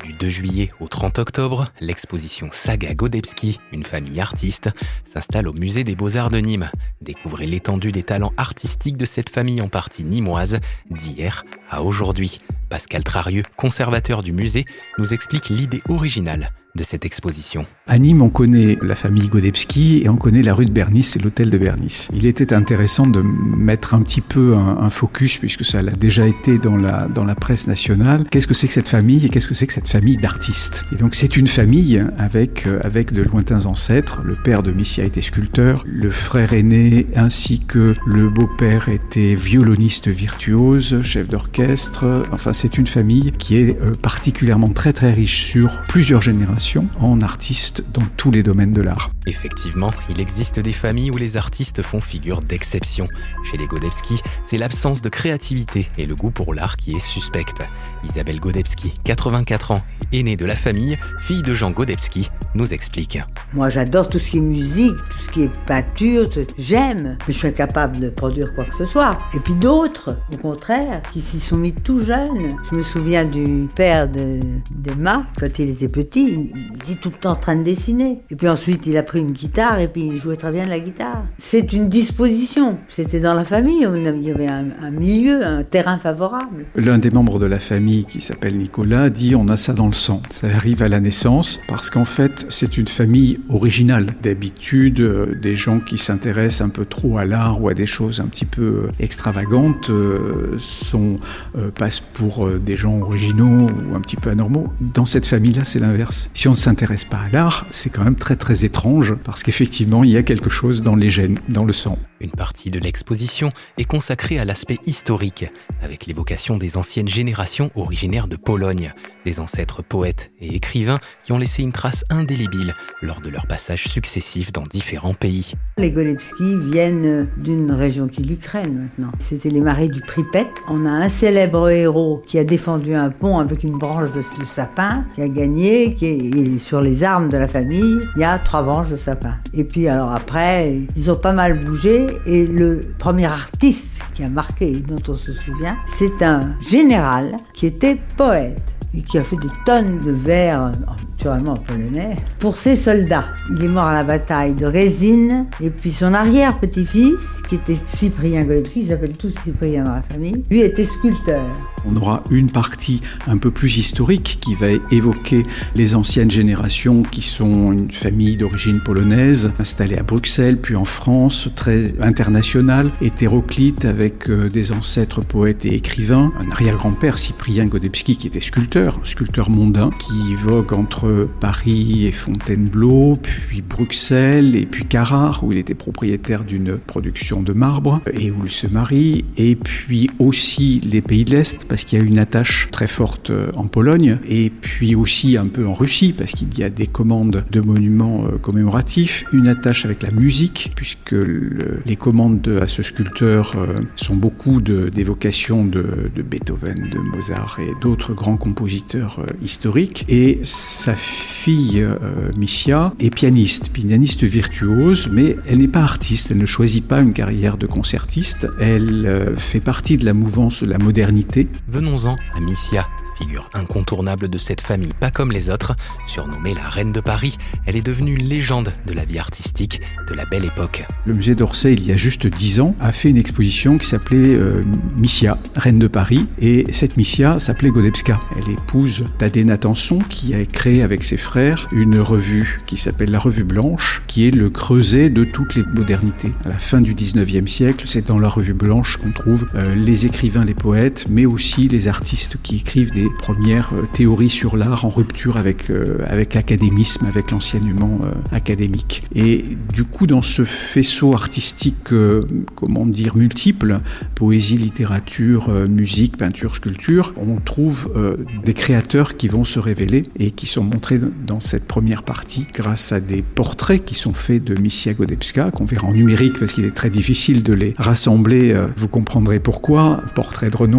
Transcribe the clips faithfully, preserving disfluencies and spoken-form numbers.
Du deux juillet au trente octobre, l'exposition Saga Godebski, une famille artiste, s'installe au musée des Beaux-Arts de Nîmes. Découvrez l'étendue des talents artistiques de cette famille en partie nîmoise, d'hier à aujourd'hui. Pascal Trarieux, conservateur du musée, nous explique l'idée originale de cette exposition. À Nîmes, on connaît la famille Godebski et on connaît la rue de Bernis et l'hôtel de Bernis. Il était intéressant de mettre un petit peu un, un focus, puisque ça l'a déjà été dans la, dans la presse nationale. Qu'est-ce que c'est que cette famille et qu'est-ce que c'est que cette famille d'artistes? Et donc c'est une famille avec, avec de lointains ancêtres. Le père de Missia était sculpteur, le frère aîné ainsi que le beau-père était violoniste virtuose, chef d'orchestre. Enfin, c'est une famille qui est particulièrement très très riche sur plusieurs générations en artistes dans tous les domaines de l'art. Effectivement, il existe des familles où les artistes font figure d'exception. Chez les Godebski, c'est l'absence de créativité et le goût pour l'art qui est suspecte. Isabelle Godebski, quatre-vingt-quatre ans, aînée de la famille, fille de Jean Godebski, nous explique. Moi, j'adore tout ce qui est musique, tout ce qui est peinture, tout... j'aime, mais je suis incapable de produire quoi que ce soit. Et puis d'autres, au contraire, qui s'y sont mis tout jeunes. Je me souviens du père de, d'Emma, quand il était petit, il était tout le temps en train de dessiner. Et puis ensuite, il a pris une guitare et puis il jouait très bien de la guitare. C'est une disposition. C'était dans la famille, il y avait un, un milieu, un terrain favorable. L'un des membres de la famille, qui s'appelle Nicolas, dit on a ça dans le sang. Ça arrive à la naissance parce qu'en fait, c'est une famille originale. D'habitude, euh, des gens qui s'intéressent un peu trop à l'art ou à des choses un petit peu euh, extravagantes euh, sont, euh, passent pour euh, des gens originaux ou un petit peu anormaux. Dans cette famille-là, c'est l'inverse. Si on ne s'intéresse pas à l'art, c'est quand même très très étrange parce qu'effectivement, il y a quelque chose dans les gènes, dans le sang. Une partie de l'exposition est consacrée à l'aspect historique, avec l'évocation des anciennes générations originaires de Pologne, des ancêtres poètes et écrivains qui ont laissé une trace indélébile lors de leurs passages successifs dans différents pays. Les Godebski viennent d'une région qui est l'Ukraine maintenant. C'était les marais du Pripet. On a un célèbre héros qui a défendu un pont avec une branche de, de sapin, qui a gagné, qui est, est sur les armes de la famille. Il y a trois branches de sapin. Et puis alors après, ils ont pas mal bougé. Et le premier artiste qui a marqué, dont on se souvient, c'est un général qui était poète et qui a fait des tonnes de vers, naturellement en polonais, pour ses soldats. Il est mort à la bataille de Résine, et puis son arrière-petit-fils, qui était Cyprien Godebski, ils s'appellent tous Cyprien dans la famille, lui était sculpteur. On aura une partie un peu plus historique qui va évoquer les anciennes générations qui sont une famille d'origine polonaise, installée à Bruxelles, puis en France, très internationale, hétéroclite, avec euh, des ancêtres poètes et écrivains. Un arrière-grand-père, Cyprien Godebski, qui était sculpteur, sculpteur mondain, qui vogue entre Paris et Fontainebleau, puis Bruxelles, et puis Carrare, où il était propriétaire d'une production de marbre, et où il se marie, et puis aussi les pays de l'Est, parce qu'il y a une attache très forte en Pologne, et puis aussi un peu en Russie, parce qu'il y a des commandes de monuments commémoratifs, une attache avec la musique, puisque le, les commandes de, à ce sculpteur euh, sont beaucoup de, d'évocations de, de Beethoven, de Mozart et d'autres grands compositeurs euh, historiques. Et sa fille, euh, Missia, est pianiste, pianiste virtuose, mais elle n'est pas artiste, elle ne choisit pas une carrière de concertiste, elle euh, fait partie de la mouvance de la modernité. Venons-en à Missia, figure incontournable de cette famille, pas comme les autres. Surnommée la Reine de Paris, elle est devenue une légende de la vie artistique de la belle époque. Le musée d'Orsay, il y a juste dix ans, a fait une exposition qui s'appelait euh, Missia, Reine de Paris, et cette Missia s'appelait Godebska. Elle épouse Tadé Natanson, qui a créé avec ses frères une revue qui s'appelle la Revue Blanche, qui est le creuset de toutes les modernités. À la fin du dix-neuvième siècle, c'est dans la Revue Blanche qu'on trouve euh, les écrivains, les poètes, mais aussi les artistes qui écrivent des premières euh, théories sur l'art en rupture avec, euh, avec l'académisme, avec l'enseignement euh, académique. Et du coup, dans ce faisceau artistique, euh, comment dire, multiple, poésie, littérature, euh, musique, peinture, sculpture, on trouve euh, des créateurs qui vont se révéler et qui sont montrés dans cette première partie grâce à des portraits qui sont faits de Missia Godebska, qu'on verra en numérique parce qu'il est très difficile de les rassembler. Euh, vous comprendrez pourquoi. Portrait de Renoir,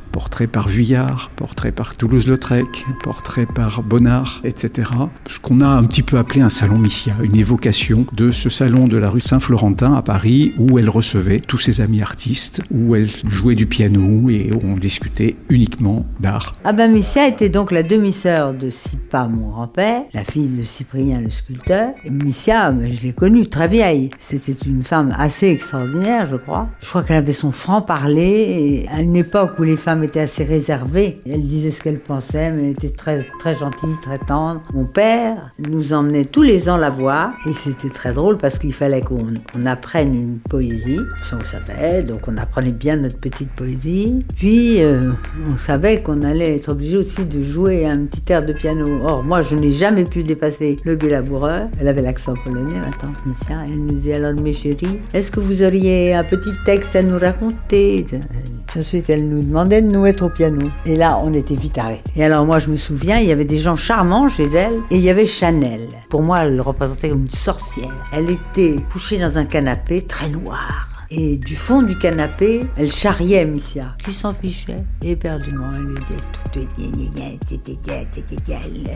portrait par Vuillard, portrait par Toulouse-Lautrec, portrait par Bonnard, et cetera. Ce qu'on a un petit peu appelé un salon Missia, une évocation de ce salon de la rue Saint-Florentin à Paris où elle recevait tous ses amis artistes, où elle jouait du piano et où on discutait uniquement d'art. Ah ben Missia était donc la demi-sœur de Sipa, mon grand-père, la fille de Cyprien le sculpteur. Et Missia, je l'ai connue très vieille. C'était une femme assez extraordinaire, je crois. Je crois qu'elle avait son franc-parler, et à une époque où les femmes étaient assez réservées. Elle disait ce qu'elle pensait, mais elle était très, très gentille, très tendre. Mon père nous emmenait tous les ans la voir, et c'était très drôle parce qu'il fallait qu'on on apprenne une poésie, ça on savait, donc on apprenait bien notre petite poésie. Puis euh, on savait qu'on allait être obligé aussi de jouer un petit air de piano. Or moi je n'ai jamais pu dépasser le gueux laboureur. Elle avait l'accent polonais, ma tante Missia. Elle nous disait alors mes chéris, est-ce que vous auriez un petit texte à nous raconter? Ensuite elle nous demandait de nous mettre au piano. Et là on était vite arrêtés. Et alors moi je me souviens, il y avait des gens charmants chez elle et il y avait Chanel. Pour moi elle représentait comme une sorcière. Elle était couchée dans un canapé très noir. Et du fond du canapé, elle charriait Missia, qui s'en fichait éperdument. Elle était toute...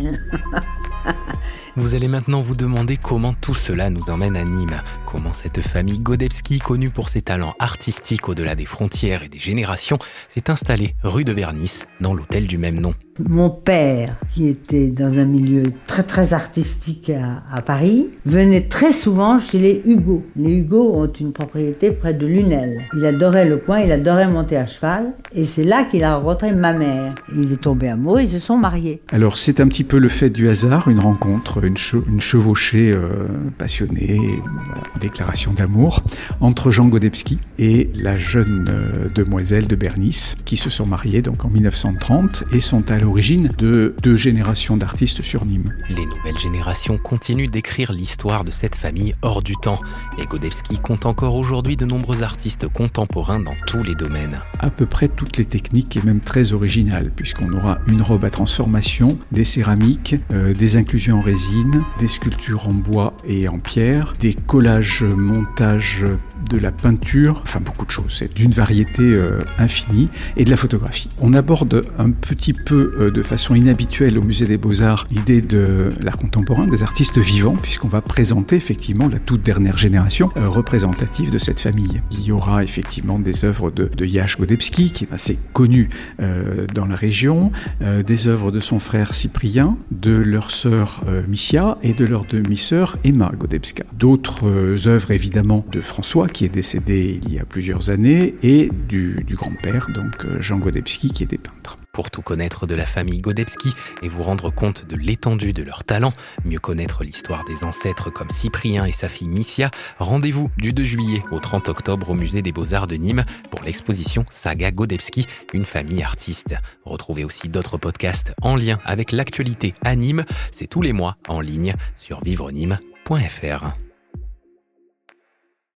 Vous allez maintenant vous demander comment tout cela nous emmène à Nîmes. Comment cette famille Godebski, connue pour ses talents artistiques au-delà des frontières et des générations, s'est installée rue de Bernis, dans l'hôtel du même nom. Mon père, qui était dans un milieu très très artistique à, à Paris, venait très souvent chez les Hugo. Les Hugo ont une propriété près de Lunel. Il adorait le coin, il adorait monter à cheval, et c'est là qu'il a rencontré ma mère. Il est tombé amoureux, ils se sont mariés. Alors c'est un petit peu le fait du hasard, une rencontre, une, che- une chevauchée euh, passionnée, voilà, déclaration d'amour, entre Jean Godebski et la jeune euh, demoiselle de Bernis, qui se sont mariés donc en dix-neuf cent trente et sont à l'origine de deux générations d'artistes sur Nîmes. Les nouvelles générations continuent d'écrire l'histoire de cette famille hors du temps. Et Godebski compte encore aujourd'hui de nombreux artistes contemporains dans tous les domaines. À peu près toutes les techniques et même très originales, puisqu'on aura une robe à transformation, des céramiques, euh, des inclusions en résine, des sculptures en bois et en pierre, des collages, montages, de la peinture, enfin beaucoup de choses. C'est d'une variété euh, infinie, et de la photographie. On aborde un petit peu euh, de façon inhabituelle au Musée des Beaux-Arts l'idée de l'art contemporain, des artistes vivants, puisqu'on va présenter effectivement la toute dernière génération euh, représentative de cette famille. Il y aura effectivement des œuvres de, de Jaś Godebski, qui est assez connu euh, dans la région, euh, des œuvres de son frère Cyprien, de leur sœur euh, Missia et de leur demi-sœur Emma Godebska. D'autres euh, œuvres évidemment de François, qui est décédé il y a plusieurs années, et du, du grand-père, donc Jean Godebski, qui était peintre. Pour tout connaître de la famille Godebski et vous rendre compte de l'étendue de leurs talents, mieux connaître l'histoire des ancêtres comme Cyprien et sa fille Missia, rendez-vous du deux juillet au trente octobre au Musée des Beaux-Arts de Nîmes pour l'exposition Saga Godebski, une famille artiste. Retrouvez aussi d'autres podcasts en lien avec l'actualité à Nîmes, c'est tous les mois en ligne sur vivre nîmes point f r.